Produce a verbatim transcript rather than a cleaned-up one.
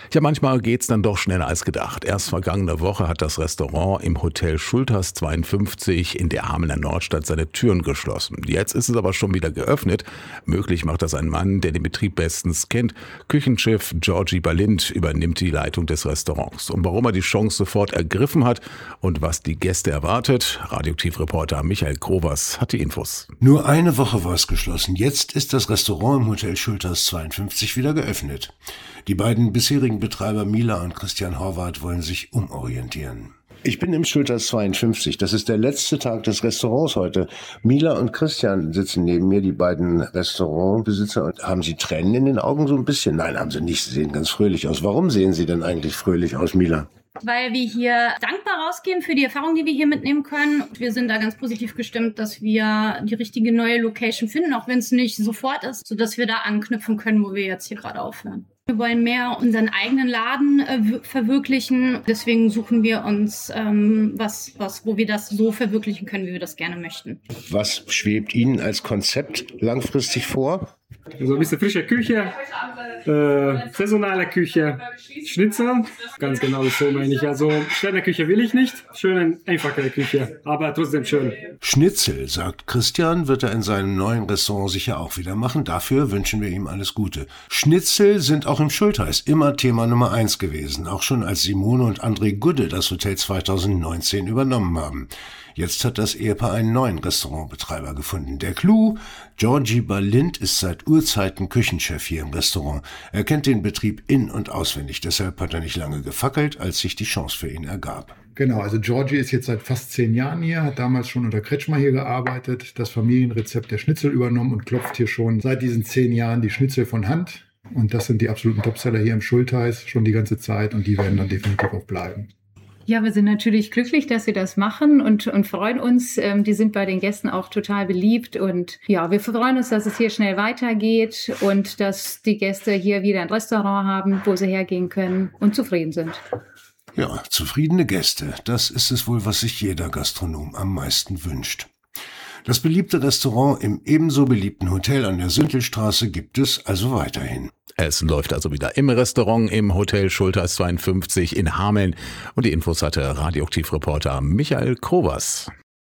Ja, manchmal geht's dann doch schneller als gedacht. Erst vergangene Woche hat das Restaurant im Hotel Schulthess zweiundfünfzig in der Hamelner Nordstadt seine Türen geschlossen. Jetzt ist es aber schon wieder geöffnet. Möglich macht das ein Mann, der den Betrieb bestens kennt. Küchenchef Georgi Balint übernimmt die Leitung des Restaurants. Und warum er die Chance sofort ergriffen hat und was die Gäste erwartet, Radioaktiv-Reporter Michael Krovers hat die Infos. Nur eine Woche war es geschlossen. Jetzt ist das Restaurant im Hotel Schulthess zweiundfünfzig wieder geöffnet. Die beiden bisherigen Betreiber Mila und Christian Horvath wollen sich umorientieren. Ich bin im Schulthess zweiundfünfzig. Das ist der letzte Tag des Restaurants heute. Mila und Christian sitzen neben mir, die beiden Restaurantbesitzer. Und haben Sie Tränen in den Augen so ein bisschen? Nein, haben Sie nicht. Sie sehen ganz fröhlich aus. Warum sehen Sie denn eigentlich fröhlich aus, Mila? Weil wir hier dankbar rausgehen für die Erfahrung, die wir hier mitnehmen können. Wir sind da ganz positiv gestimmt, dass wir die richtige neue Location finden, auch wenn es nicht sofort ist, sodass wir da anknüpfen können, wo wir jetzt hier gerade aufhören. Wir wollen mehr unseren eigenen Laden äh, verwirklichen. Deswegen suchen wir uns ähm, was, was, wo wir das so verwirklichen können, wie wir das gerne möchten. Was schwebt Ihnen als Konzept langfristig vor? Also ein bisschen frische Küche, äh, saisonale Küche, Schnitzel, ganz genau so meine ich. Also Sterneküche will ich nicht, schöne, einfache Küche, aber trotzdem schön. Schnitzel, sagt Christian, wird er in seinem neuen Restaurant sicher auch wieder machen. Dafür wünschen wir ihm alles Gute. Schnitzel sind auch im Schulthess immer Thema Nummer eins gewesen, auch schon als Simone und André Gudde das Hotel zweitausendneunzehn übernommen haben. Jetzt hat das Ehepaar einen neuen Restaurantbetreiber gefunden. Der Clou: Georgi Balint ist seit Urzeiten Küchenchef hier im Restaurant. Er kennt den Betrieb in- und auswendig. Deshalb hat er nicht lange gefackelt, als sich die Chance für ihn ergab. Genau, also Georgi ist jetzt seit fast zehn Jahren hier, hat damals schon unter Kretschmer hier gearbeitet, das Familienrezept der Schnitzel übernommen und klopft hier schon seit diesen zehn Jahren die Schnitzel von Hand. Und das sind die absoluten Topseller hier im Schulthess schon die ganze Zeit und die werden dann definitiv auch bleiben. Ja, wir sind natürlich glücklich, dass sie das machen und, und freuen uns. Ähm, die sind bei den Gästen auch total beliebt. Und ja, wir freuen uns, dass es hier schnell weitergeht und dass die Gäste hier wieder ein Restaurant haben, wo sie hergehen können und zufrieden sind. Ja, zufriedene Gäste, das ist es wohl, was sich jeder Gastronom am meisten wünscht. Das beliebte Restaurant im ebenso beliebten Hotel an der Süntelstraße gibt es also weiterhin. Es läuft also wieder im Restaurant im Hotel Schulthess zweiundfünfzig in Hameln. Und die Infos hatte Radioaktiv-Reporter Michael Krovers.